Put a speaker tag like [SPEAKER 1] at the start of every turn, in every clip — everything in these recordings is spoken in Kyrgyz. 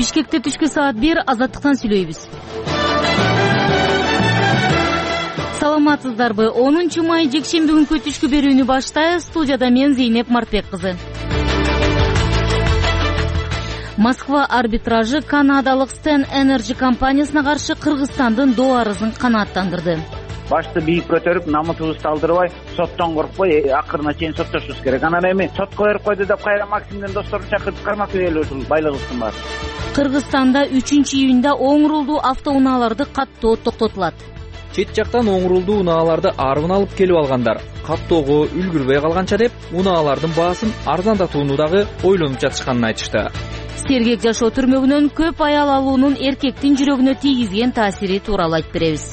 [SPEAKER 1] Бишкекте түшкү саат 1 Азаттыктан сүйлөйбүз. Саламатсыздарбы? 10 май жекшемби күнкү түшкү берүүнү баштайбыз. Студияда мен Зейнеп Мартбек кызы. Москва арбитражы канадалык Стен Energy компаниясына каршы Кыргызстандын доо арызын канааттандырды.
[SPEAKER 2] Башты бийик көтөрүп, намытыбызды алдырбай, соттон коркпой, акырына чейин соттошубуз керек. Анан эми сотко берип койду деп кайра Максимдин досторун чакырып кармак берүүсүн байлыгыбыздын бар.
[SPEAKER 1] Кыргызстанда 3-июнда оңрулдуу автоунааларды каттоо токтотулат.
[SPEAKER 3] Чет жактан оңрулдуу унааларды арбын алып келип алгандар каттоого үлгүрбөй калганча деп унаалардын баасын арзандатууну дагы ойлонуп жатышканын айтышты.
[SPEAKER 1] Сергек жашоо түрмөгүнөн көп аял алуунун эркектин жүрөгүнө тийгизген таасири тууралуу айтып беребиз.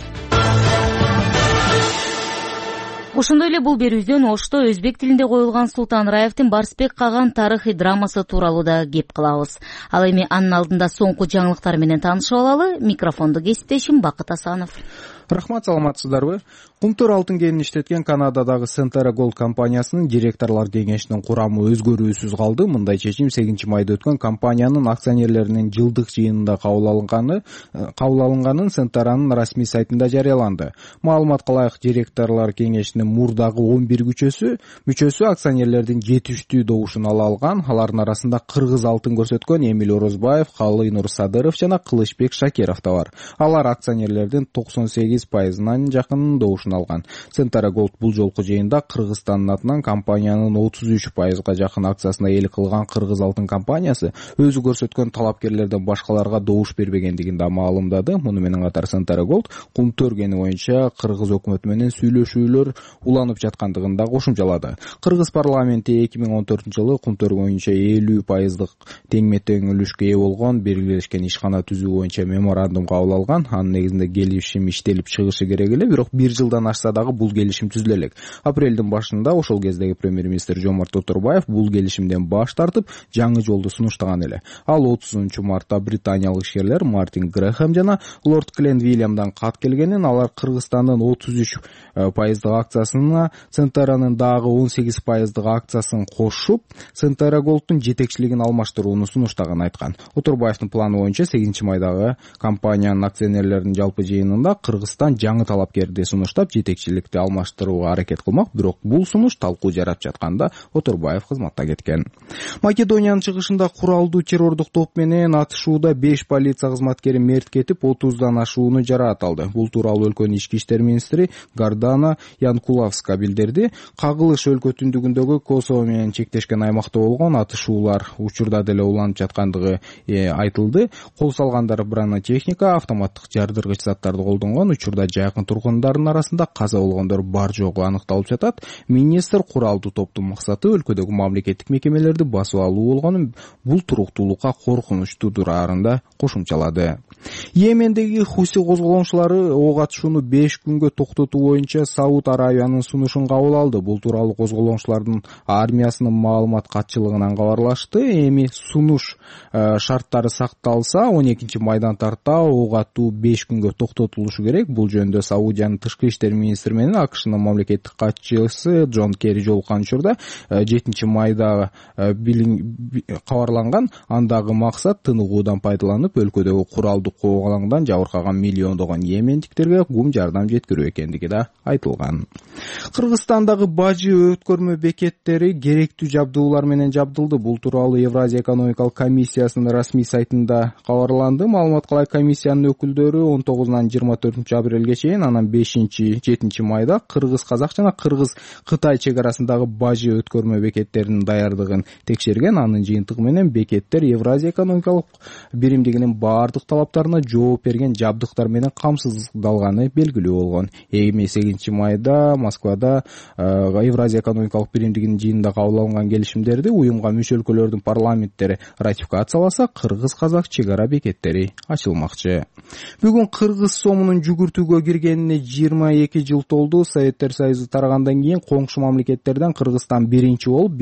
[SPEAKER 1] Ошондой эле бул берүүбүздөн Ошто өзбек тилинде коюлган Султан Раевдин Барсбек каган тарыхый драмасы тууралуу да кеп кылабыз. Ал эми анын алдында соңку жаңылыктар менен таанышып алалы. Микрофонду кесиптешим Бакыт Асанов.
[SPEAKER 4] Рахмат, саламатсыздарбы? Кумтөр алтын кенин иштеткен Канададагы Centera Gold компаниясынын директорлор кеңешинин курамы өзгөрүүсүз калды. Мындай чечим 8 майда өткөн компаниянын акционерлеринин жылдык жыйынында кабыл алынганын Centera'нын расмий сайтында жарыяланды. Маалымат кылайык, директорлор кеңешинин мурдагы 11 мүчөсү акционерлердин жетиштүү добушун ала алган. Алардын арасында кыргыз алтын көрсөткөн Эмиль Орозбаев, Калыйнур Садыров жана Кылычбек Шакиров да бар. Алар акционерлердин 98%-нан жакын добушун алган. Centera Gold бул жолку жыйында Кыргызстандын атынан компаниянын 33%-га жакын акциясына ээлик кылган Кыргыз алтын компаниясы өзү көрсөткөн талапкерлерден башкаларга добуш бербегендигин да маалымдады. Муну менен катар Centera Gold кумтөр кени боюнча Кыргыз өкмөтү менен сүйлөшүүлөр уланып жаткандыгын да кошумчалады. Кыргыз парламенти 2014-жылы кумтөр боюнча 50% тең-метең үлүшкө ээ болгон белгилешкен ишкана түзүү боюнча меморандум кабыл алган. Анын негизинде келишим иштелип чыгышы керек эле, бирок 1 жылдан ашса дагы бул келишим түзүлө элек. Апрелдин башында ошол кездеги премьер-министр Жомарт Оторбаев бул келишимден баш тартып, жаңы жолду сунуштаган эле. Ал 30-мартта британиялык ишкерлер Мартин Грэхэм жана Лорд Клен Вильямдан кат келгенин, алар Кыргызстандын 33% акциясына Centera'нын дагы 18% акциясын кошуп, Centera Gold'ун жетекчилигин алмаштырууну сунуштаган айткан. Оторбаевдин планы боюнча 8 майдагы компаниянын акционерлеринин жалпы жыйынында Кыргызстан жаңы талапкерди сунуштап, жетекчиликти алмаштырууга аракет кылмак, бирок бул сунуш талкуу жарап жатканда Оторбаев кызматта кеткен. Македониянын чыгышында куралдуу террордук топ менен атышууда 5 полиция кызматкери мерт кетип, 30дан ашууну жараат алды. Бул тууралуу өлкөнүн ички иштер министри Гардана Янкуловска билдирди. Кагылыш өлкө түндүгүндөгү Косово менен чектешкен аймакта болгон атышуулар учурда деле уланып жаткандыгы айтылды. Кол салгандар бронетехника, автоматтык жардыргыч заттарды колдонгон. Учурда жакын тургундардын арасында каза болгондор бар жогу аныкталып жатат. Министр куралдуу топтун максаты өлкөдөгү мамлекеттик мекемелерди басып алуу болгонун, бул туруктуулукка коркунуч туудураарын да кошумчалады. Йемендеги Хуси козголоңчулары ок атышууну 5 күнгө токтотуу боюнча Сауд Арабиянын сунушун кабыл алды. Бул тууралуу козголоңчулардын армиясынын маалымат катчылыгынан кабарлашты. Эми сунуш шарттары сакталса, 12 майдан тарта ок атуу 5 күнгө токтотулушу керек. Бул жөнүндө Саудиянын тышкы иштер министри менен АКШнын мамлекеттик катчысы Джон Керри жолуккан учурда 7 майда кабарланган. Андагы максат тыныгуудан пайдаланып өлкөдөгү куралдуу коогалаңдан жабыркаган миллиондогон йемендиктерге кум жардам жеткирүү экендиги да айтылган. Кыргызстандагы бажы өткөрмө бекеттери керектүү жабдуулар менен жабдылды. Бул тууралуу Евразия экономикалык комиссиясынын расмий сайтында кабарланды. Маалымат кылай, комиссиянын өкүлдөрү 19-нан 24 апрелге чейин, анан 5-7 майда Кыргыз-Казак жана Кыргыз-Кытай чек арасындагы бажы өткөрмө бекеттеринин даярдыгын текшерген. Анын жыйынтыгы менен бекеттер Евразия экономикалык биримдигинин баардык талаптарына жооп берген жабдыктар менен камсыздалганы белгилүү болгон. Эми 8 майда Москвада Евразия экономикалык биримдигинин жыйынында кабыл алынган келишимдерди уюмга мүчө өлкөлөрдүн парламенттери ратификацияласа, Кыргыз-Казак чек ара бекеттери ачылмакчы. Бүгүн Кыргыз сомунун жүгүртүүгө киргенине 22 жыл толду. Советтер Союзу тарагандан кийин коңшу мамлекеттерден Кыргызстан биринчи болуп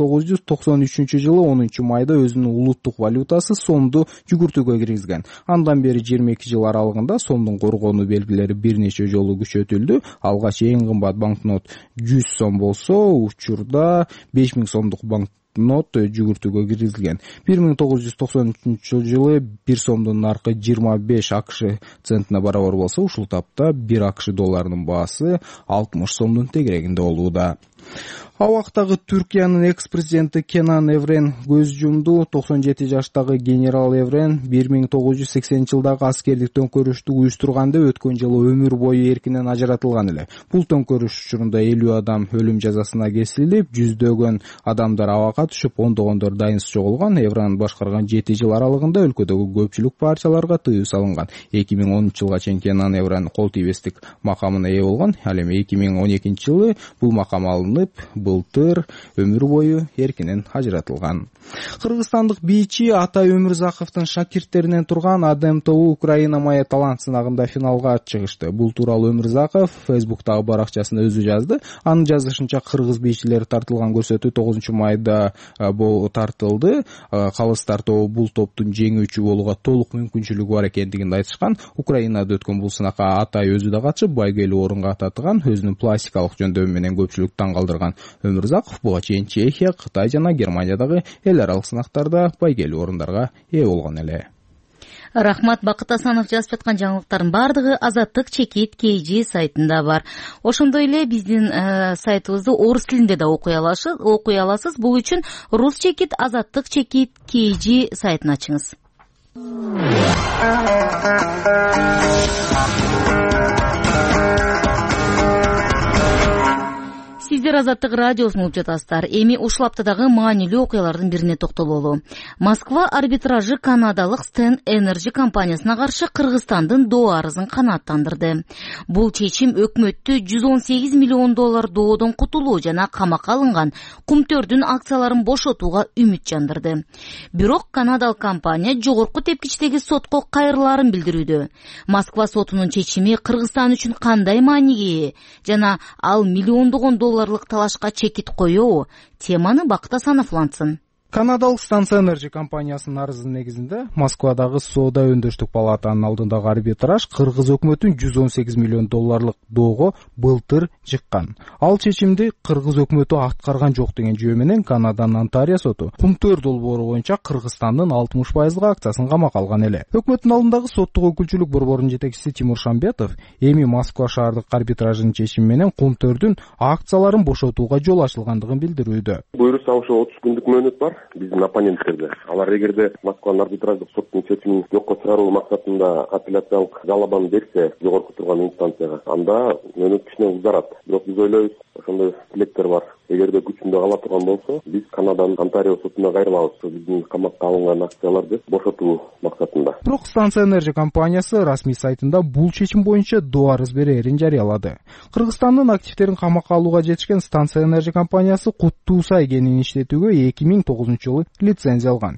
[SPEAKER 4] 1993-жылы 10 майда өзүнүн улуттук валютасы сомду жүгүртүүгө киргизген. Андан бери 22 жыл аралыгында сомдун коргонуу белгилери бир нече жолу күчөтүлдү. Алгач эң кымбат банкнот 100 сом болсо, учурда 5000 сомдук нот жүгүртүүгө киргизилген. 1993 жылы 1 сомдун наркы 25 АКШ центине барабар болсо, ушул тапта 1 АКШ долларынын баасы 60 сомдун тегерегинде болууда. Абактагы Түркиянын экс-президенти Кенан Еврен көз жумду. 97 жаштагы генерал Еврен 1980-жылдагы аскердик төңкөрүштү уюштурганда өткөн жылы өмүр бою эркинен ажыратылган эле. Бул төңкөрүш учурунда 50 адам өлүм жазасына кесилип, жүздөгөн адамдар абакка түшүп, ондогондор дайынсыз жоголгон. Еврен башкарган 7 жыл аралыгында өлкөдөгү көпчүлүк партияларга тыюу салынган. 2010 жылга чейин Кенан Еврен кол тийбестик макамына ээ болгон. Ал эми 2012 жылы бул макам алынып, былтыр өмүр бою эркинен ажыратылган. Кыргызстандык бийчи Атай Өмүрзаковдун шакирттеринен турган Адем тобу Украина моя талант сынагында финалга чыгышты. Бул тууралуу Өмүрзаков Facebook'тагы баракчасында өзү жазды. Анын жазышынча, кыргыз бийчилери тартылган көрсөтүү 9 майда тартылды. Калыстар тобу бул топтун жеңүүчү болууга толук мүмкүнчүлүгү бар экендигин айтышкан. Украинада өткөн бул сынакка Атай өзү да катышып, байгелүү орунга ататыган, өзүнүн пластикалык жөндөмү менен көпчүлүктү таң калтырган Өмүрзаков буга чейин Чехия, Кытай жана Германиядагы эл аралык сынактарда байгелүү орундарга ээ болгон эле.
[SPEAKER 1] Рахмат. Бакыт Асанов жазып жаткан жаңылыктардын бардыгы Азаттык чекит KG сайтында бар. Ошондой эле биздин сайтыбызды орус тилинде да окуй аласыз. Бул үчүн рус чекит, Азаттык чекит KG сайтын ачыңыз. Сиздер Азаттык радиосун угуп жатасыздар. Эми ушул аптадагы маанилүү окуялардын бирине токтололу. Москва арбитражы канадалык Stern Energy компаниясына каршы Кыргызстандын доо арызын канааттандырды. Бул чечим өкмөттү 118 миллион доллар доодон кутулуу жана камакка алынган Кумтөрдүн акцияларын бошотууга үмүт жандырды. Бирок канадалык компания жогорку тепкичтеги сотко кайрылаарын билдирүүдө. Москва сотунун чечими Кыргызстан үчүн кандай мааниге ээ жана ал миллиондогон доллар талашка чекит коёбу? Теманы Бакыт Асанов улантсын.
[SPEAKER 4] Канадалык Станция Energy компаниясынын арызынын негизинде Москвадагы соода өндөштүк палатанын алдындагы арбитраж кыргыз өкмөтүн 118 миллион долларлык доого былтыр жыккан. Ал чечимди кыргыз өкмөтү аткарган жок деген жөө менен Канаданын Онтарио соту Кумтөр долбоору боюнча Кыргызстандын 60% акциясын камакка алган эле. Өкмөттүн алдындагы соттук өкүлчүлүк борборунун жетекчиси Тимур Шамбетов эми Москва шаардык арбитражынын чечими менен Кумтөрдүн акцияларын бошотууга жол ачылгандыгын билдирүүдө.
[SPEAKER 5] Буюрса ошо 30 күндүк мөөнөт бар. Биздин оппоненттерде алар эгерде Москванын арбитраждык соттун чечимин жокко чыгаруу максатында апелляциялык жалобаны берсе жогорку турган инстанцияга, анда мөөнөт кичине узарат. Бирок биз ойлойбуз, ошондой тилектер бар. Эгерде күчүндө кала турган болсо, биз Канаданын Онтарио сотуна кайрылабыз. Биздин камакка алынган акцияларды бошотуу максатында.
[SPEAKER 4] Бирок Станция Energy компаниясы расмий сайтында бул чечим боюнча доо арыз берээрин жарыялады. Кыргызстандын активтерин камакка алууга жетишкен Станция Energy компаниясы Куттуусай кенин иштетүүгө 2009 жылы лицензия алган.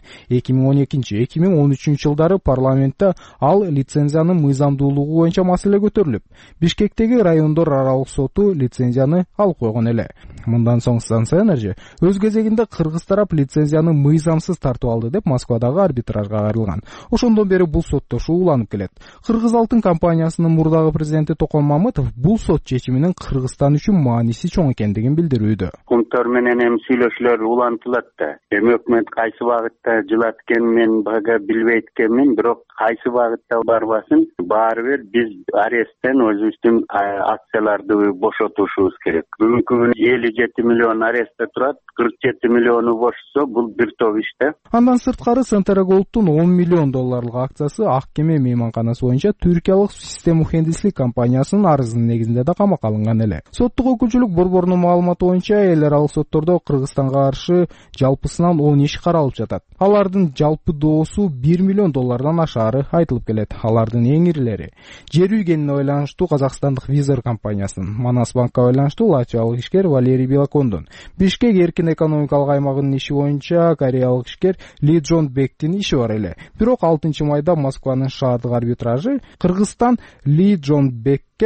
[SPEAKER 4] 2012-2013 жылдары парламентте ал лицензиянын мыйзамдуулугу боюнча маселе көтөрүлүп, Бишкектеги райондор аралык соту лицензияны алып койгон эле. Мындан соң Станция Energy өз кезегинде кыргыз тарап лицензияны мыйзамсыз тартып алды деп Москвадагы арбитражга кайрылган. Ошондон бери бул соттошуу уланып келет. Кыргыз алтын компаниясынын мурдагы президенти Токон Мамытов бул сот чечиминин Кыргызстан үчүн мааниси чоң экендигин билдирүүдө.
[SPEAKER 6] Кумтөр менен эми сүйлөшүүлөр улантылат да. Эми өкмөт кайсы багытта жылат экенин мен бага билбейт экенмин, бирок кайсы багытта барбасын, баары бир биз аресттен өзүбүздүн акцияларды бошотушубуз керек. Бүгүнкү күнү 57 миллион арестте турат, 47 миллиону бошсо, бул бир топ иште.
[SPEAKER 4] Андан сырткары Centera Gold'тун 10 миллион долларлык акциясы Ак кеме мейманканасы боюнча түркиялык Систем мухендислик компаниясынын арызынын негизинде да камакка алынган эле. Соттук өкүлчүлүк борборунун маалыматы боюнча эл аралык соттордо Кыргызстанга каршы жалпысынан 10 иш каралып жатат. Алардын жалпы доосу 1 миллион доллардан ашаары айтылып келет. Алардын эң ирилери жер үйгенине байланыштуу Казакстандык Визер компаниясынын, Манас банкка байланыштуу латвиялык ишкер Валерий Белокондун, Бишкек эркин экономикалык аймагынын иши боюнча кореялык ишкер Ли Джон Бектин иши бар эле. Бирок 6 майда Москванын шаардык арбитражы Кыргызстан Ли Джон Бекке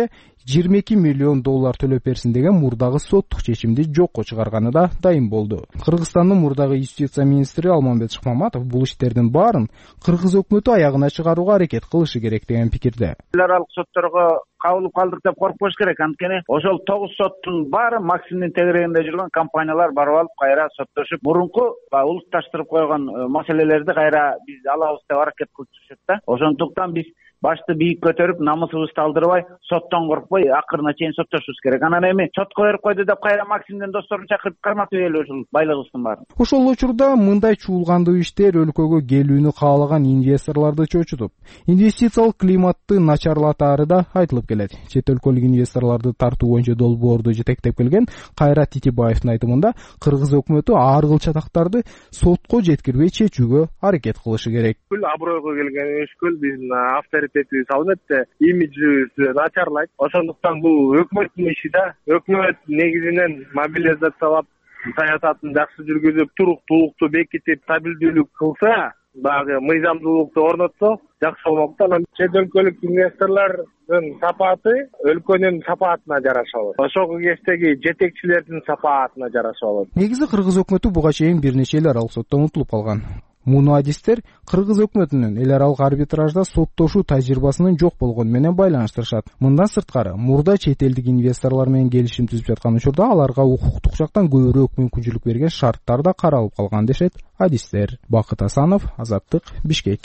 [SPEAKER 4] $22 миллион төлөп берсин деген мурдагы соттук чечимди жокко чыгарганы да дайым болду. Кыргызстандын мурдагы юстиция министри Алмамбет Шыкмаматов бул иштердин баарын кыргыз өкмөтү аягына чыгарууга аракет кылышы керек деген пикирде.
[SPEAKER 2] Эл аралык сотторго кабылып калдык деп коркпош керек. Анткени ошол 9 соттун баары Максимдин тегерегинде жүргөн компаниялар барып алып кайра соттошуп, мурунку улутташтырып койгон маселелерди кайра биз алабыз деп аракет кылып жүрүшөт да. Ошондуктан биз башты бийик көтөрүп, намысыбызды алдырбай, соттон коркпой, акырына чейин соттошубуз керек. Анан эми сотко берип койду деп кайра Максимдин досторун чакырып карматып эле ушул байлыгыбыздын баарын.
[SPEAKER 4] Ошол учурда мындай чуулгандуу иштер өлкөгө келүүнү каалаган инвесторлорду чочутуп, инвестициялык климатты начарлатаары да айтылып келет. Чет өлкөлүк инвесторлорду тартуу боюнча долбоорду жетектеп келген Кайрат Титибаевдин айтымында кыргыз өкмөтү ар кыл чатактарды сотко жеткирбей чечүүгө аракет кылышы керек.
[SPEAKER 7] Абройго келген өскөл биздин авторитетибиз, албетте имиджибиз начарлайт. Ошондуктан бул өкмөттүн иши да. Өкмөт негизинен мобилизациялап, саясатын жакшы жүргүзүп, туруктуулукту бекитип, стабилдүүлүк кылса, дагы мыйзамдуулукту орнотсо жакшы болмок. Анан чет өлкөлүк инвесторлордун сапаты өлкөнүн сапатына жараша болот. Ошол кечтеги жетекчилердин сапатына жараша болот.
[SPEAKER 4] Негизи кыргыз өкмөтү буга чейин бир нече эл аралык соттон утулуп калган. Муну адистер кыргыз өкмөтүнүн эл аралык арбитражда соттошуу тажрыйбасынын жок болгону менен байланыштырышат. Мындан сырткары, мурда чет элдик инвесторлор менен келишим түзүп жаткан учурда аларга укуктук жактан көбүрөөк мүмкүнчүлүк берген шарттар да каралып калган дешет адистер. Бакыт Асанов, Азаттык, Бишкек.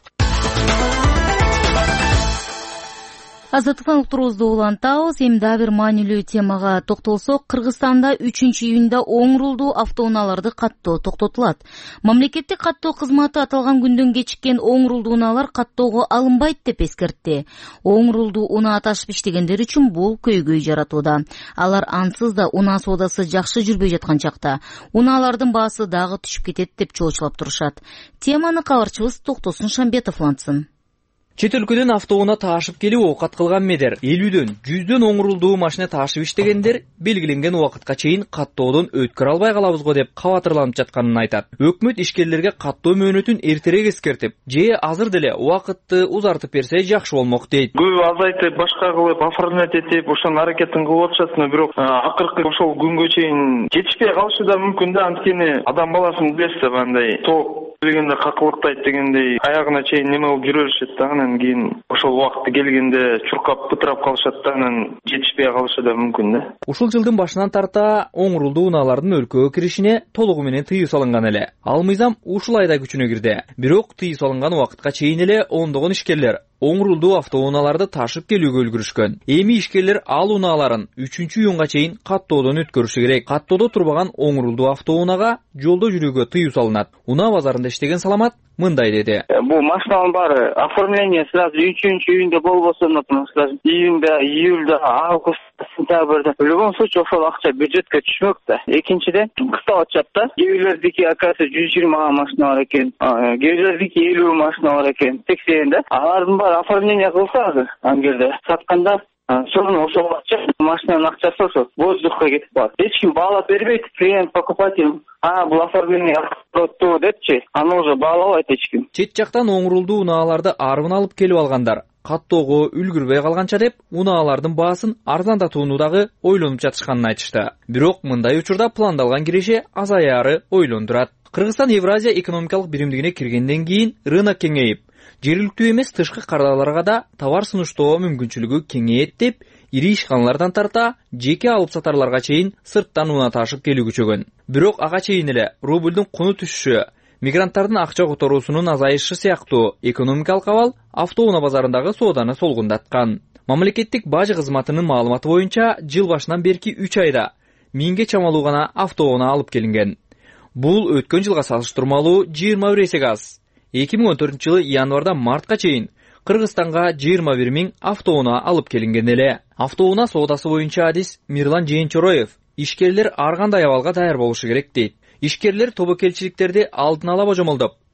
[SPEAKER 1] Азаттыктан уктуруубузду улантабыз. Эми дагы бир маанилүү темага токтолсок, Кыргызстанда 3-июнда оң рулдуу автоунааларды каттоо токтотулат. Мамлекеттик каттоо кызматы аталган күндөн кечиккен оң рулдуу унаалар каттоого алынбайт деп эскертти. Оң рулдуу унаа ташып иштегендер үчүн бул көйгөй жаратууда. Алар ансыз да унаа соодасы жакшы жүрбөй жаткан чакта унаалардын баасы дагы түшүп кетет деп чоочулап турушат. Теманы кабарчыбыз Токтосун Шамбетов улантсын.
[SPEAKER 3] Чет өлкөдөн автоунаа таашып келип оокат кылган медер 50дөн 100дөн оң рулдуу машина таашып иштегендер белгиленген убакытка чейин каттоодон өткөрө албай калабыз го деп кабатырланып жатканын айтат. Өкмөт ишкерлерге каттоо мөөнөтүн эртерээк эскертип, же азыр деле убакытты узартып берсе жакшы болмок дейт.
[SPEAKER 8] Көп азайтып, башка кылып, оформлять этип, ошонун аракетин кылып атышат, бирок акыркы ошол күнгө чейин жетишпей калышы да мүмкүн да. Анткени адам баласын билесиз, андай тоок дегенде какылыктайт дегендей аягына чейин неме болуп жүрө беришет да. Анан кийин ошол убакыты келгенде чуркап бытырап калышат да, анан жетишпей калышы да мүмкүн да.
[SPEAKER 3] Ушул жылдын башынан тарта оң рулдуу унаалардын өлкөгө киришине толугу менен тыюу салынган эле. Ал мыйзам ушул айда күчүнө кирди. Бирок тыюу салынган убакытка чейин эле ондогон ишкерлер оң рулдуу автоунааларды ташып келүүгө үлгүрүшкөн. Эми ишкерлер ал унааларын 3-июнга чейин каттоодон өткөрүшү керек. Каттоодо турбаган оң рулдуу автоунаага жолдо жүрүүгө тыюу салынат. Унаа базарында иштеген Саламат мындай деди.
[SPEAKER 9] Бул машиналардын баары оформление сразу 3-июнда болбосо, например, июнда, июльда, августта, сентябрда. В любом случае ошол акча бюджетке түшмөк да. Экинчиден, кыска атышат да. Кээ-бирлердики акасы 120 машина бар экен, кээ-бирлердики 50 машина бар экен, 80 да. Алардын баары оформление кылса азыр, ангерде сатканда сону ошол акча, машинанын акчасы ошо воздухка кетип калат. Эч ким баалап бербейт, клиент, покупатель, бул оформление кылыптуу депчи, аны уже баалабайт эч ким.
[SPEAKER 3] Чет жактан оң рулдуу унааларды арбын алып келип алгандар каттоого үлгүрбөй калганча деп унаалардын баасын арзандатууну дагы ойлонуп жатышканын айтышты. Бирок мындай учурда пландалган киреше азаяры ойлондурат. Кыргызстан Евразия экономикалык биримдигине киргенден кийин рынок кеңейип, жергиликтүү эмес тышкы кардаларга да товар сунуштоо мүмкүнчүлүгү кеңейет деп ири ишканалардан тарта жеке алып сатарларга чейин сырттан унаа ташып келүү күчөгөн. Бирок ага чейин эле рубльдун куну түшүшү, мигранттардын акча которуусунун азайышы сыяктуу экономикалык абал автоунаа базарындагы сооданы солгундаткан. Мамлекеттик бажы кызматынын маалыматы боюнча жыл башынан берки 3 айда 1000ге чамалуу гана автоунаа алып келинген. Бул өткөн жылга салыштырмалуу 21 эсеге аз. 2014-жылы январдан мартка чейин Кыргызстанга 21 000 автоунаа алып келинген эле. Автоунаа соодасы боюнча адис Мирлан Жээнчороев ишкерлер ар кандай абалга даяр болушу керек дейт. Ишкерлер тобокелчиликтерди алдын ала божомолдоп,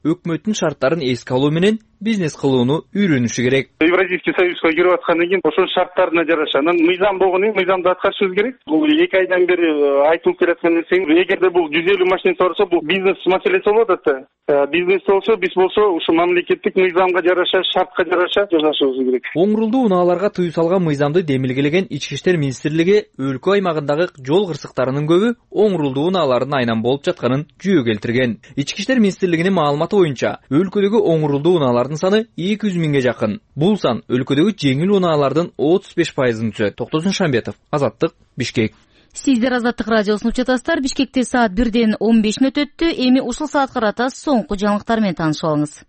[SPEAKER 3] өкмөттүн шарттарын эске алуу менен бизнес кылууну үйрөнүшү керек.
[SPEAKER 10] Евразийский союзга кирип аткандан кийин ошонун шарттарына жараша анан мыйзам болгону мыйзамды аткарышыбыз керек. Бул 2 айдан бери айтылып келаткан нерсе. Эгерде бул 150 машина сорсо, бул бизнес маселеси болот да. Бизнес болсо, биз болсо ушу мамлекеттик мыйзамга жараша, шартка жараша жашашыбыз керек.
[SPEAKER 3] Оңрулдуу унааларга тыюу салган мыйзамды демилгелеген Ички иштер министрлиги өлкө аймагындагы жол кырсыктарынын көбү оңрулдуу унаалардын айынан болуп жатканын жүйө келтирген. Ички иштер министрлигинин маалыматы боюнча, өлкөдөгү оңрулдуу унаалардын саны 200 миңге жакын. Бул сан өлкөдөгү жеңил унаалардын 35%-ын түзөт. Токтосун Шамбетов, Азаттык, Бишкек.
[SPEAKER 1] Сиздер Азаттык радиосун угуп жатасыздар. Бишкекте саат 1:15 өттү. Эми ушул саатка карата соңку жаңылыктар менен таанышып алыңыз.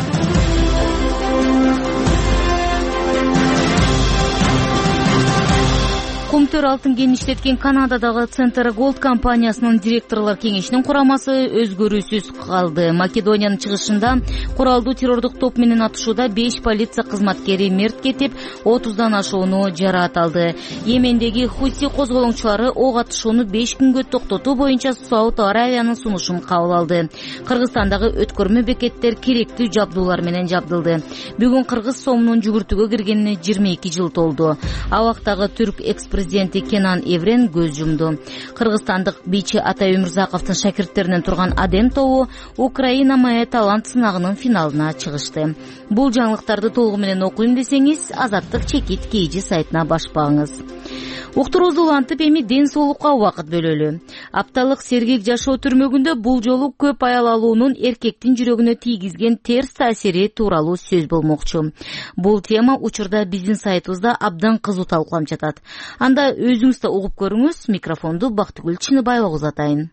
[SPEAKER 1] Кумтөр алтын кенин иштеткен Канададагы Центр Голд компаниясынын директорлор кеңешинин курамасы өзгөрүүсүз калды. Македониянын чыгышында куралдуу террордук топ менен атышууда 5 полиция кызматкери мерт кетип, 30дан ашууну жараат алды. Йемендеги Хути козголоңчулары ок атышууну 5 күнгө токтотуу боюнча Сауд Аравиянын сунушун кабыл алды. Кыргызстандагы өткөрмө бекеттер керектүү жабдуулар менен жабдылды. Бүгүн кыргыз сомунун жүгүртүүгө киргенине 22 жыл толду. Абактагы түрк президенти Кенан Еврен көз жумду. Кыргызстандык бийчи Атай Өмүрзаковдун шакирттеринен турган Адем тобу Украина Мая талант сынагынын финалына чыгышты. Бул жаңылыктарды толугу менен окуйм десеңиз, Азаттык чекит KG сайтына башпаңыз. Уктуруубузду улантып, эми ден соолукка убакыт бөлөлү. Апталык сергек жашоо түрмөгүндө бул жолу көп аял алуунун эркектин жүрөгүнө тийгизген терс таасири тууралуу сөз болмокчу. Бул тема учурда биздин сайтыбызда абдан кызуу талкууланып жатат. Анда өзүңүз да угуп көрүңүз. Микрофонду Бактыгүл Чыныбаева узатайын.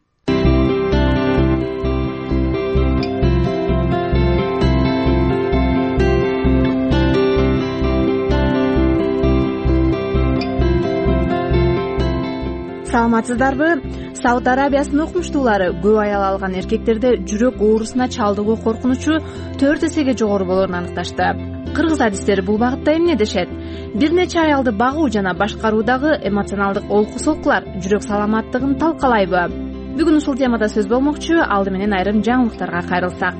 [SPEAKER 11] Саламатсыздарбы? Сауд Арабиясынын окумуштуулары көп аял алган эркектерде жүрөк оорусуна чалдыгуу коркунучу 4 эсеге жогору болоорун аныкташты. Кыргыз адистери бул багытта эмне дешет? Бир нече аялды багуу жана башкаруудагы эмоционалдык олку-солкулар жүрөк саламаттыгын талкалайбы? Бүгүн ушул темада сөз болмокчу. Алды менен айрым жаңылыктарга кайрылсак.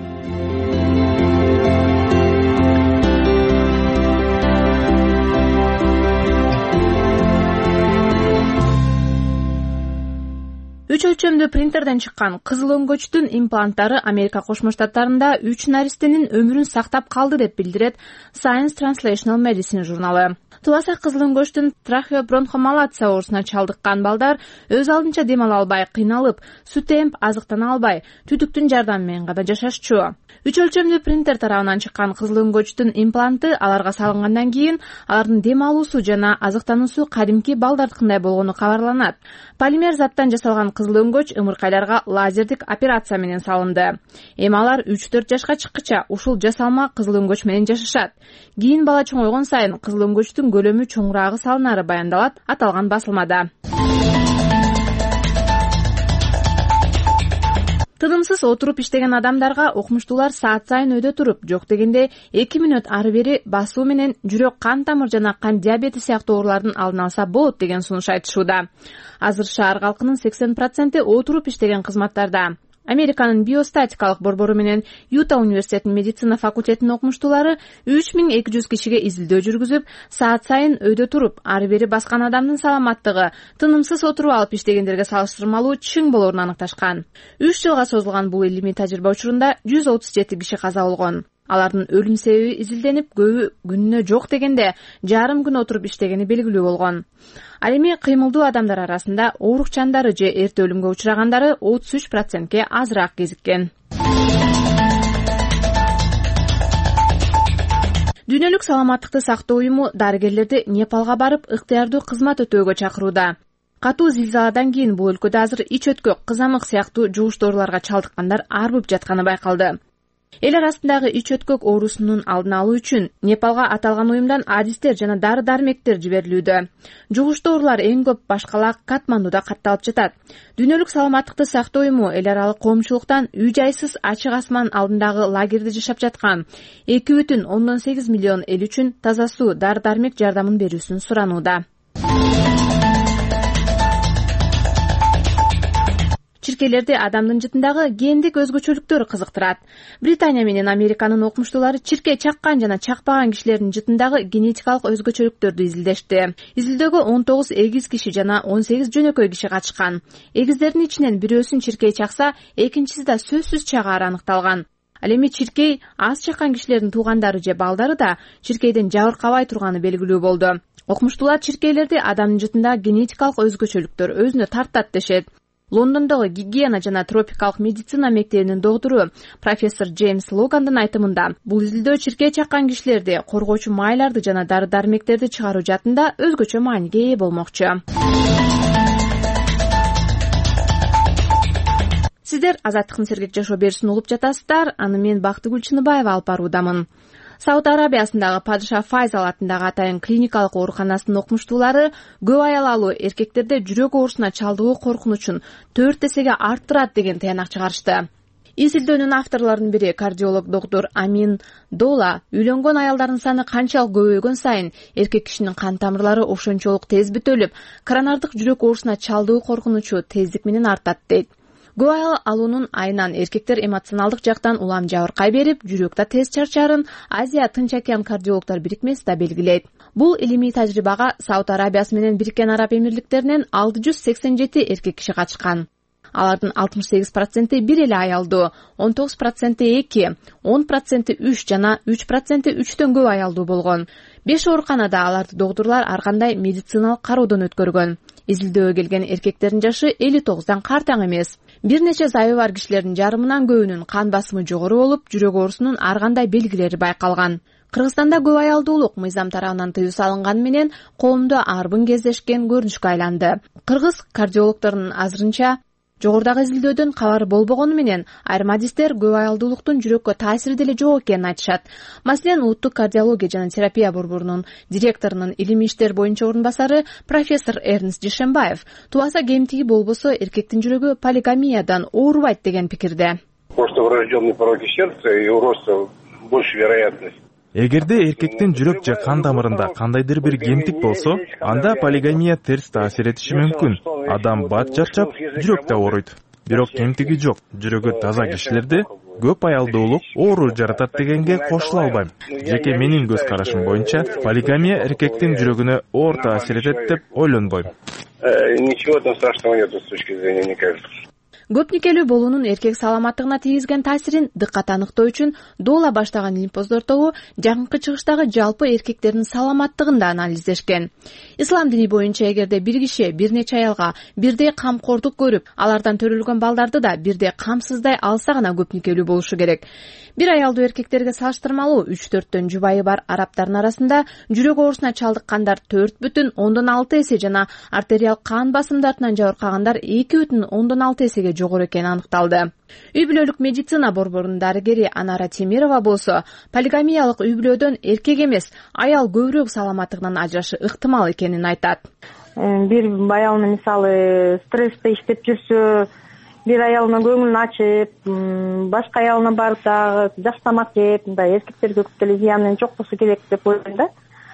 [SPEAKER 11] Үч өлчөмдүү принтерден чыккан кызыл өңгөчтүн импланттары Америка Кошмо Штаттарында 3 наристенин өмүрүн сактап калды деп билдирет Science Translational Medicine журналы. Тубаса кызыл өңгөчтүн трахеобронхомалация оорусуна чалдыккан балдар өз алдынча дем ала албай, кыйналып, сут эмип, азыктана албай, түтүктүн жардамы менен гана жашашчу. Үч өлчөмдүү принтер тарабынан чыккан кызыл өңгөчтүн импланты аларга салынгандан кийин алардын дем алуусу жана азыктануусу кадимки балдардыкындай болгону кабарланат. Полимер заттан жасалган кызыл өңгөч ымыркайларга лазердик операция менен салынды. Эми алар 3-4 жашка чыккыча ушул жасалма кызыл өңгөч менен жашашат. Кийин бала чоңойгон сайын кызыл өңгөчтүн көлөмү чоңураагы салынары баяндалат аталган басылмада. Тынымсыз отуруп иштеген адамдарга окумуштуулар саат сайын өйдө туруп, жок дегенде 2 мүнөт ары бери басуу менен жүрөк кан тамыр жана кан диабети сыяктуу оорулардын алдын алса болот деген сунуш айтышууда. Азыр шаар калкынын 80% отуруп иштеген кызматтарда. Американын биостатикалык борбору менен Юта университетинин медицина факультетинин окумуштуулары 3200 кишиге изилдөө жүргүзүп, саат сайын өйдө туруп, ары бери баскан адамдын саламаттыгы тынымсыз отуруп алып иштегендерге салыштырмалуу чың болоорун аныкташкан. 3 жылга созулган бул илимий тажрыйба учурунда 137 киши каза болгон. Алардын өлүм себеби изилденип, көбү күнүнө жок дегенде жарым күн отуруп иштегени белгилүү болгон. Ал эми кыймылдуу адамдар арасында оорукчандары же эрте өлүмгө учурагандары 33%ке азыраак кезиккен. Дүйнөлүк саламаттыкты сактоо уюму дарыгерлерди Непалга барып, ыктыярдуу кызмат өтөөгө чакырууда. Катуу зилзаладан кийин бул өлкөдө азыр ич өткөк, кызамык сыяктуу жугуш ооруларга чалдыккандар арбып жатканы байкалды. Эл арасындагы ич өткөк оорусунун алдын алуу үчүн Непалга аталган уюмдан адистер жана дары-дармектер жиберилүүдө. Жугуштуу оорулар эң көп башкалак Катмандуда катталып жатат. Дүйнөлүк саламаттыкты сактоо уюму эл аралык коомчулуктан үй-жайсыз ачык асман алдындагы лагерде жашап жаткан 2,8 миллион эл үчүн таза суу, дары-дармек жардамын берүүсүн суранууда. чиркейлерди адамдын жытындагы гендик өзгөчөлүктөр кызыктырат. Британия менен Американын окумуштуулары чирке чаккан жана чакпаган кишилердин жытындагы генетикалык өзгөчөлүктөрдү изилдешти. Изилдөөгө 19 эгиз киши жана 18 жөнөкөй киши катышкан. Эгиздердин ичинен бирөөсүн чиркей чакса, экинчиси да сөзсүз чагары аныкталган. Ал эми чиркей аз чаккан кишилердин туугандары же балдары да чиркейден жабыркабай турганы белгилүү болду. Окумуштуулар чиркейлерди адамдын жытындагы генетикалык өзгөчөлүктөр өзүнө тартат дешет. Лондондогу гигиена жана тропикалык медицина мектебинин доктору профессор Джеймс Логандын айтымында, бул изилдөө чиркей чаккан кишилерди коргоочу майларды жана дары-дармектерди чыгаруу жаатында өзгөчө мааниге ээ болмокчу. Сиздер Азаттыктын сергек жашоо берүүсүн угуп жатасыздар. Аны мен Бактыгүл Чыныбаева алып баруудамын. Сауд Арабиясындагы Падыша Файзал атындагы атайын клиникалык ооруканасынын окумуштуулары көп аял алуу эркектерде жүрөк оорусуна чалдыгуу коркунучун 4 эсеге арттырат деген таянак чыгарышты. Изилдөөнүн авторлорунун бири кардиолог доктор Амин Дола үйлөнгөн аялдардын саны канчалык көбөйгөн сайын эркек кишинин кан тамырлары ошончолук тез бүтөлүп, коронардык жүрөк оорусуна чалдыгуу коркунучу тездик менен артат дейт. Көп аял алуунун айынан эркектер эмоционалдык жактан улам жабыркай берип, жүрөк да тез чарчарын Азия Тынч океан кардиологдор бирикмеси да белгилейт. Бул илимий тажрыйбага Сауд Арабиясы менен Бириккен Араб Эмирликтеринен 687 эркек киши катышкан. Алардын 68% бир эле аялдуу, 19% 2, 10% 3 жана 3% 3төн көп аялдуу болгон. 5 ооруканада аларды доктурлар ар кандай медициналык кароодон өткөргөн. Изилдөөгө келген эркектердин жашы 59дан картаң эмес. Бир нече зайыбы бар кишилердин жарымынан көбүнүн кан басымы жогору болуп, жүрөк оорусунун ар кандай белгилери байкалган. Кыргызстанда көп аялдуулук мыйзам тарабынан тыюу салынганы менен коомдо арбын кездешкен көрүнүшкө айланды. Кыргыз кардиологдорунун азырынча жогорудагы изилдөөдөн кабары болбогону менен айрым адистер көп аялдуулуктун жүрөккө таасири деле жок экенин айтышат. Маселен, Улуттук кардиология жана терапия борборунун директорунун илимий иштер боюнча орун басары профессор Эрнст Жишенбаев тубаса кемтиги болбосо эркектин жүрөгү полигамиядан оорубайт деген пикирде.
[SPEAKER 12] Просто врожденный пороки сердца и у роста больше вероятность.
[SPEAKER 13] Эгерде эркектин жүрөк же кан тамырында кандайдыр бир кемтик болсо, анда полигамия терс таасир этиши мүмкүн. Адам бат чарчап, жүрөк да ооруйт. Бирок кемтиги жок. Жүрөгү таза кишилерде көп аялдуулук оору жаратат дегенге кошула албайм. Жеке менин көз карашым боюнча, полигамия эркектин жүрөгүнө оор таасир этет деп ойлонбойм.
[SPEAKER 12] Ничего там страшного нет с точки зрения, мне кажется.
[SPEAKER 11] Көп никелүү болуунун эркек саламаттыгына тийгизген таасирин дыккат аныктоо үчүн Дола баштаган илимпоздор тобу жакынкы чыгыштагы жалпы эркектердин саламаттыгын да анализдешкен. Ислам дини боюнча эгерде бир киши бир нече аялга бирдей камкордук көрүп, алардан төрөлгөн балдарды да бирдей камсыздай алса гана көп никелүү болушу керек. Бир аялдуу эркектерге салыштырмалуу 3-4төн жубайы бар арабтардын арасында жүрөк оорусуна чалдыккандар 4,6 эсе жана артериал кан басымдарынан жабыркагандар 2,6 эсеге жогору экени аныкталды. Үй бүлөлүк медицина борборунун дарыгери Анара Темирова болсо, полигамиялык үй бүлөдөн эркек эмес, аял көбүрөөк саламаттыгынан ажырашы ыктымал экенин айтат.
[SPEAKER 14] Бир аялны мисалы стрессте иштеп жүрсө, бир аялына көңүлүн ачып, башка аялына барып дагы жаш тамак жеп, мындай эркектерге көп деле зыяны жок болсо керек деп ойлойм да.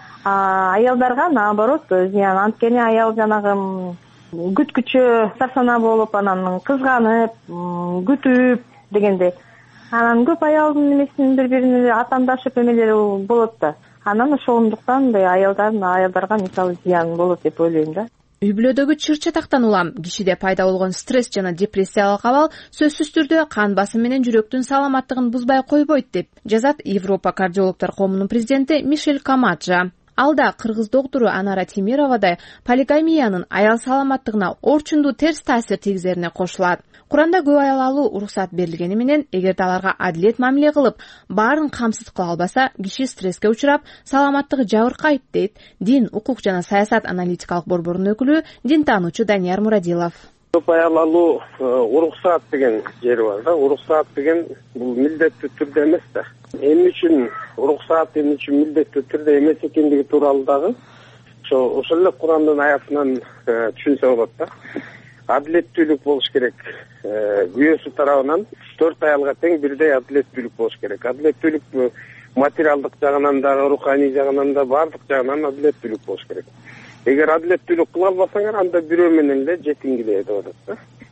[SPEAKER 14] Аялдарга наоборот зыян, анткени аял жанагы күткүчө сарсана болуп, анан кызганып, күтүп дегенде. Анан көп аялдын немесин бири-бирине атандашып эмелери болот да. Анан ошондуктан аялдарга мисалы зыян болот деп ойлойм да.
[SPEAKER 11] Үй бүлөдөгү чыр чатактан улам кишиде пайда болгон стресс жана депрессиялык абал сөзсүз түрдө кан басым менен жүрөктүн саламаттыгын бузбай койбойт деп жазат Европа кардиологдор коомунун президенти Мишель Камаджа. Алда кыргыз доктору Анара Темировадай полигамиянын аял саламаттыгына орчундуу терс таасир тийгизерине кошулат. Куранда көп аял алуу уруксат берилгени менен, эгерде аларга адилет мамиле кылып, баарын камсыз кыла албаса, киши стресске учурап, саламаттыгы жабыркайт дейт Дин, укук жана саясат аналитикалык борборунун өкүлү, дин таануучу Данияр Мурадилов.
[SPEAKER 12] Көп аял алуу уруксат деген жери бар да. Уруксат деген бул милдеттүү түрдө эмес да. Эмне үчүн уруксат, эмне үчүн милдеттүү түрдө эмес экендиги тууралуу дагы ошол эле Курандын аятынан түшүнсө болот да. Адилеттүүлүк болуш керек. Күйөөсү тарабынан 4 аялга тең бирдей адилеттүүлүк болуш керек. Адилеттүүлүк материалдык жагынан дагы, руханий жагынан да баардык жагынан адилеттүүлүк болуш керек. Эгер адилеттүүлүк кыла албасаңар, анда бирөө менен эле жетиңгилей деп атат да.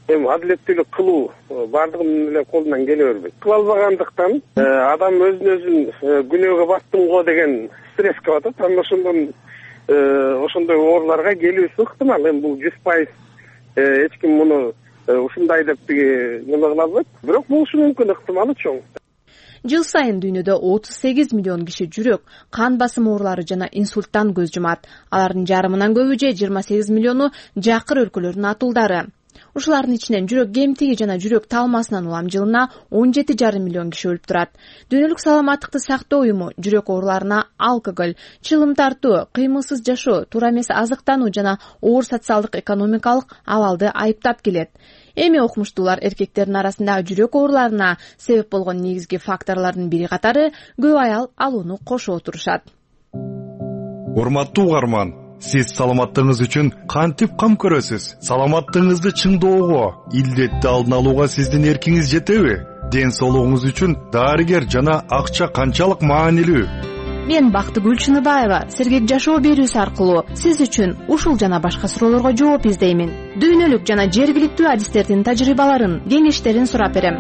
[SPEAKER 12] эми адилеттүүлүк кылуу баардыгынын эле колунан келе бербейт. Кыла албагандыктан адам өзүн күнөөгө баттым го деген стресске батат. Анан ошондой ооруларга келүүсү ыктымал. Эми бул 100% эч ким муну ушундай деп неме кыла албайт. Бирок болушу мүмкүн, ыктымалы чоң.
[SPEAKER 11] Жыл сайын дүйнөдө 38 миллион киши жүрөк, кан басым оорулары жана инсульттан көз жумат. Алардын жарымынан көбү же 28 миллиону жакыр өлкөлөрдүн атуулдары. Ушулардын ичинен жүрөк кемтиги жана жүрөк талмасынан улам жылына 17,5 миллион киши өлүп турат. Дүйнөлүк саламаттыкты сактоо уюму жүрөк ооруларына алкоголь, чылым тартуу, кыймылсыз жашоо, туура эмес азыктануу жана оор социалдык экономикалык абалды айыптап келет. Эми окумуштуулар эркектердин арасындагы жүрөк ооруларына себеп болгон негизги факторлордун бири катары көп аял алууну кошуп отурушат.
[SPEAKER 15] Урматтуу угарман, сиз саламаттыгыңыз үчүн кантип кам көрөсүз? Саламаттыгыңызды чыңдоого, илдетти алдын алууга сиздин эркиңиз жетеби? Ден соолугуңуз үчүн дарыгер жана акча канчалык маанилүү?
[SPEAKER 11] Мен Бактыгүл Чыныбаева сергек жашоо берүүсү аркылуу сиз үчүн ушул жана башка суроолорго жооп издеймин. Дүйнөлүк жана жергиликтүү адистердин тажрыйбаларын, кеңештерин сурап берем.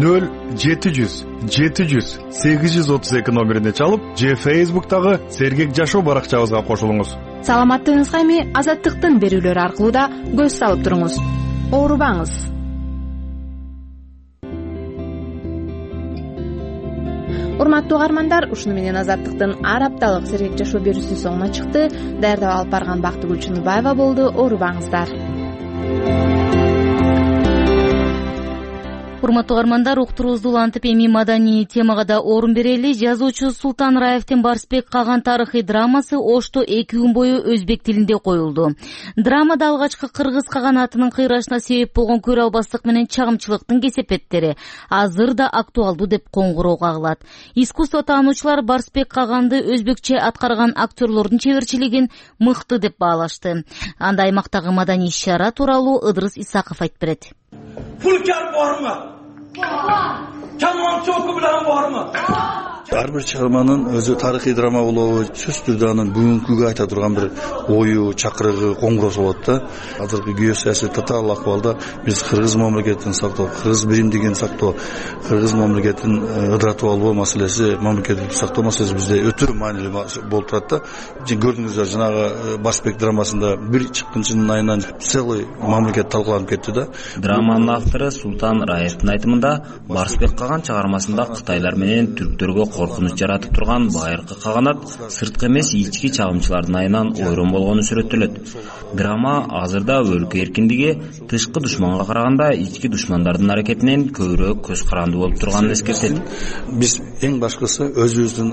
[SPEAKER 15] 0-700-832 номерине чалып, же Facebook'тагы сергек жашоо баракчабызга кошулуңуз.
[SPEAKER 11] Саламаттыгыңызга эми Азаттыктын берүүлөрү аркылуу да көз салып туруңуз. Оорубаңыз. Урматтуу угармандар, ушуну менен Азаттыктын ар апталык сергек жашоо берүүсү соңуна чыкты. Даярдап алып барган Бактыгүл Чыныбаева болду. Оорубаңыздар.
[SPEAKER 1] Урматтуу угармандар, уктуруубузду улантып эми маданий темага да орун берели. Жазуучу Султан Раевдин Барсбек Каган тарыхый драмасы Ошто 2 күн бою өзбек тилинде коюлду. Драмада алгачкы кыргыз каганатынын кыйрашына себеп болгон көрө албастык менен чагымчылыктын кесепеттери азыр да актуалдуу деп коңгуроо кагылат. Искусство таануучулар Барсбек Каганды өзбекче аткарган актерлордун чеберчилигин мыкты деп баалашты. Анда аймактагы маданий иш-чара тууралуу Ыдырыс Исаков айтып берет.
[SPEAKER 16] Fulkar bormi? Kamon cho'qi bilan bormi?
[SPEAKER 17] Ар бир чыгарманын өзү тарыхый драма болобу, сөзсүз түрдө анын бүгүнкүгө айта турган бир ою, чакырыгы, коңгуроосу болот да. Азыркы геосаясий татаал акыбалда биз кыргыз мамлекетин сактоо, кыргыз биримдигин сактоо, кыргыз мамлекетин ыдыратып алуу маселеси, мамлекеттик сактоо маселеси бизде өтө маанилүү болуп турат да. Көрдүңүздөр, жанагы Барсбек драмасында бир чыккынчынын айынан целый мамлекет талкаланып кетти да.
[SPEAKER 18] Драманын автору Султан Раевдин айтымында Барсбек Каган чыгармасында кытайлар менен түрктөргө коркунуч жаратып турган байыркы каганат сырткы эмес ички чагымчылардын айынан ойрон болгону сүрөттөлөт. Драма азырда өлкө эркиндиги тышкы душманга караганда ички душмандардын аракетинен көбүрөөк көз каранды болуп турганын эскертет.
[SPEAKER 17] Биз эң башкысы өзүбүздүн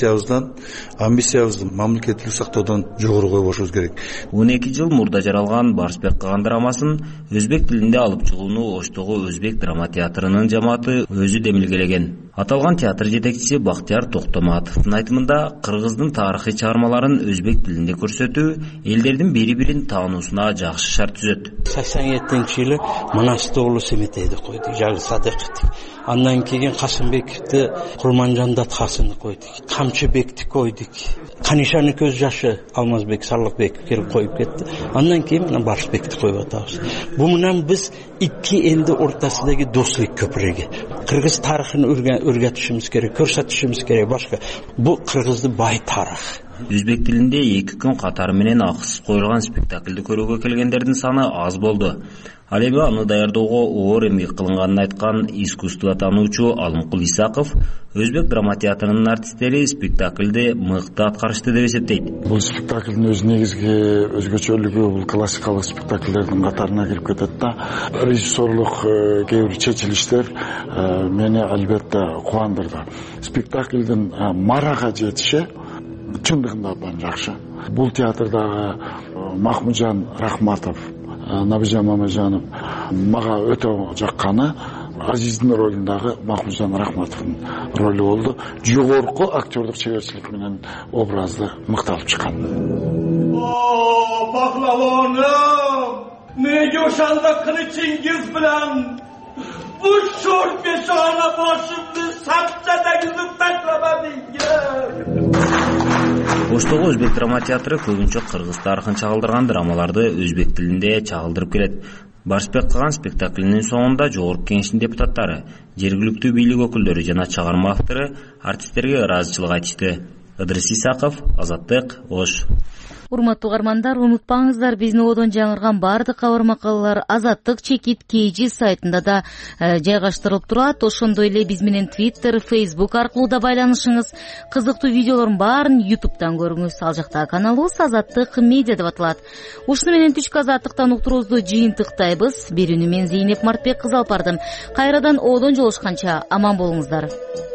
[SPEAKER 17] амбициябызды мамлекеттик сактоодон жогору койбошубуз керек.
[SPEAKER 18] 12 жыл мурда жаралган Барсбек Каган драмасын өзбек тилинде алып чыгууну Оштогу өзбек драма театрынын жамааты өзү демилгелеген. Аталган театр жетекчиси Бактияр Токтоматовдун айтымында кыргыздын тарыхый чыгармаларын өзбек тилинде көрсөтүү элдердин бири-бирин таануусуна жакшы шарт түзөт.
[SPEAKER 19] 87-жылы Манастуулу Семетейди койдук, Жагы Садыковду. Андан кийин Касымбековду, Курманжан Даткасыны койдук. Камчыбекти койдук. Канишаны көз жашы Алмазбек Сарлыкбеков келип коюп кетти. Андан кийин мына Барсбекти коюп атабыз. Бу менен биз эки элди ортосундагы достук көпүрөгө кыргыз тарыхын өргөтүшүбүз керек, көрсөтүшүбүз керек. Башка бу кыргыздын бай тарыхы.
[SPEAKER 18] Өзбек тилинде 2 күн катары менен акысыз коюлган спектакльди көрүүгө келгендердин саны аз болду. Ал эми аны даярдоого оор эмгек кылынганын айткан искусство таануучу Алымкул Исаков өзбек драма театрынын артисттери спектакльди мыкты аткарышты деп эсептейт.
[SPEAKER 20] Бул спектаклдин өз негизги өзгөчөлүгү бул классикалык спектакльдердин катарына кирип кетет да. Режиссерлук кээ бир чечилиштер мени албетте кубандырды. Спектаклдин марага жетиши чындыгында абдан жакшы. Бул театрдагы Махмуджан Рахматов, Набижан Мамажанов мага өтө жакканы Азиздин ролундагы Махмуджан Рахматовдун ролу болду. Жогорку актерлук чеберчилик менен образды мыкты алып чыккан.
[SPEAKER 16] О, пахлавоным, неге ошондо кылычыңыз менен bu şort beşana başımды сапчадагызып ташламадыңыз?
[SPEAKER 18] Оштогу өзбек драма театры көбүнчө кыргыз тарыхын чагылдырган драмаларды өзбек тилинде чагылдырып келет. Барысбек Каган спектаклинин соңунда Жогорку Кеңештин депутаттары, жергиликтүү бийлик өкүлдөрү жана чыгарма автору артисттерге ыраазычылык айтышты. Ыдырыс Исаков, Азаттык, Ош.
[SPEAKER 1] Урматтуу угармандар, унутпаңыздар, биздин одон жаңырган баардык кабар макалалар Азаттык Чекит KG сайтында да жайгаштырылып турат. Ошондой эле биз менен Twitter, Facebook аркылуу да байланышыңыз. Кызыктуу видеолордун баарын YouTube'дан көрүңүз. Ал жакта каналыбыз Азаттык Медиа деп аталат. Ушуну менен түшкү азаттыктан уктуруубузду жыйынтыктайбыз. Берүүнү мен Зейнеп Мартбек кызы алып бардым. Кайрадан одон жолушканча аман болуңуздар.